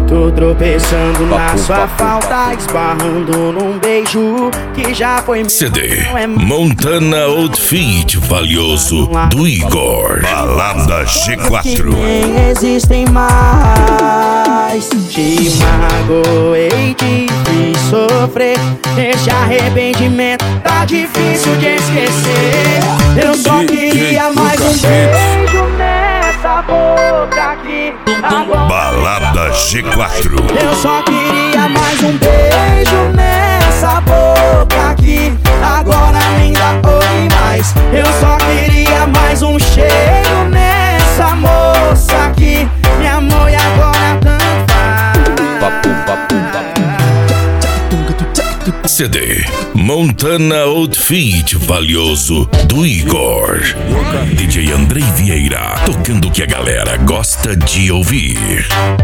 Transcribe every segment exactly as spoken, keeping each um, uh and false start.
Tô tropeçando na sua falta, esbarrando num beijo que já foi meu. C D Montana Outfit Valioso do Igor. Balada G quatro. Nem existem mais. Te magoei, te fiz sofrer. Esse arrependimento tá difícil de esquecer. Eu só queria mais um beijo nessa boca aqui. Balada G quatro. Eu só queria mais um beijo nessa boca aqui. Agora nem dá oi mais. Eu só queria mais um cheiro nessa moça aqui. Me amou e agora tanto faz. C D Montana Outfit Valioso do Igor. D J Andrei Vieira, tocando o que a galera gosta de ouvir.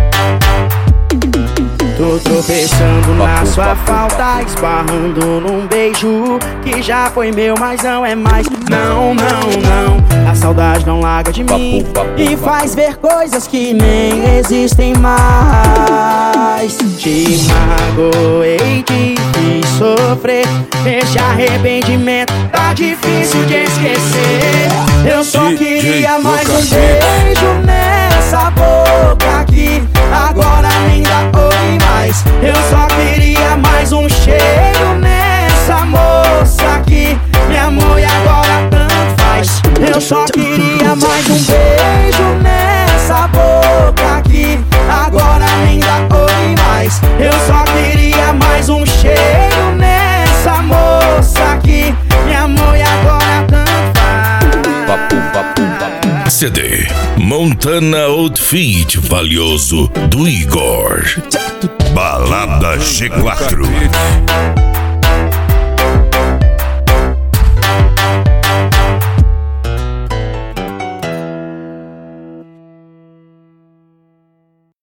Tô tropeçando na sua falta, esbarrando num beijo que já foi meu, mas não é mais. Não, não, não. A saudade não larga de mim e faz ver coisas que nem existem mais. Te magoei, te fiz sofrer. Esse arrependimento tá difícil de esquecer. Eu só queria mais um beijo nessa boca aqui. Agora nem dá oi mais. Eu só queria mais um cheiro nessa moça aqui. Me amou e agora tanto faz. Eu só queria mais um beijo nessa boca aqui. Agora nem dá oi mais. Eu só queria mais um cheiro nessa moça aqui. Me amou e agora tanto faz. C D Montana Outfit Valioso do Igor. Balada G quatro.